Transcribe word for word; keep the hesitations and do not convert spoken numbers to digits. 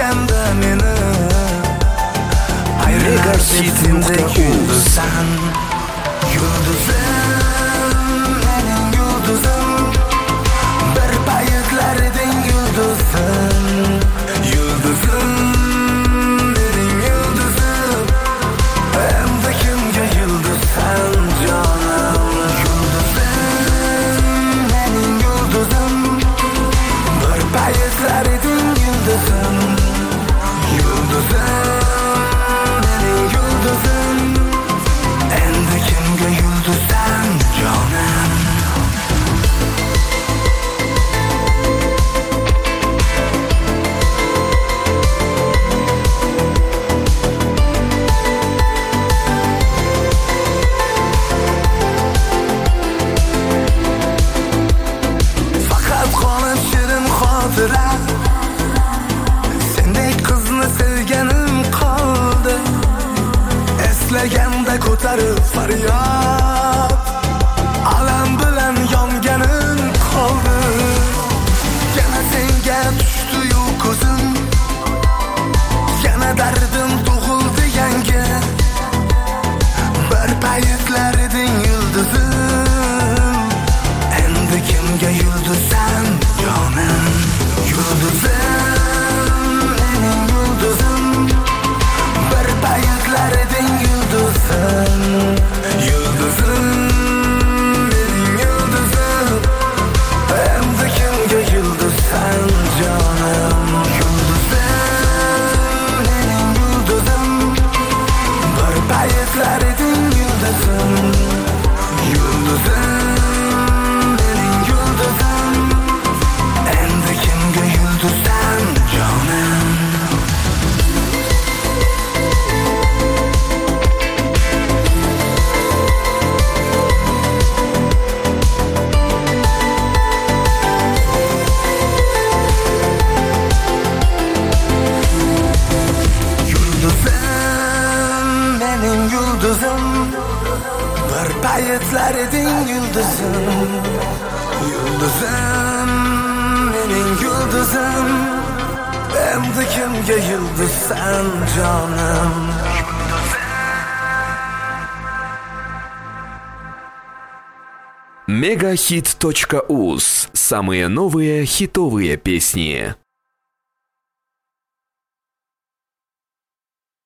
sevganda meni ayrilar sepsindek yulduzsan. Yulduzim, mening yulduzim, bir paytlar eding yulduzim. Yulduzim, mening yulduzim, endi kimga yulduzsan jonim. Yulduzim, mening yulduzim, bir paytlar eding yulduzim. Yulduzim, mening yulduzim, endi kimga yulduzsan jonim. Faqat qolib shirin xotira, sendek qizni sevganim qoldi. Eslaganda ko'tarib faryod, alam bilan yonganim qoldi. Yana senga tushdi-yu ko'zim, yana dardim tug'ildi yangi. Bir paytlar eding yulduzim, endi kimga yulduzsan jonim. Yulduzim, mening yulduzim, bir paytlar eding yulduzim. Yulduzim, mening yulduzim, endi kimga yulduzsan jonim. Yulduzim, mening yulduzim, bir paytlar eding yulduzim. Yulduzim, mening yulduzim, endi kimga yulduzsan jonim. Yulduzim, mening yulduzim, bir paytlar eding yulduzim. Yulduzim, mening yulduzim, endi kimga yulduzsan jonim. мегахит точка уз. Самые новые хитовые песни.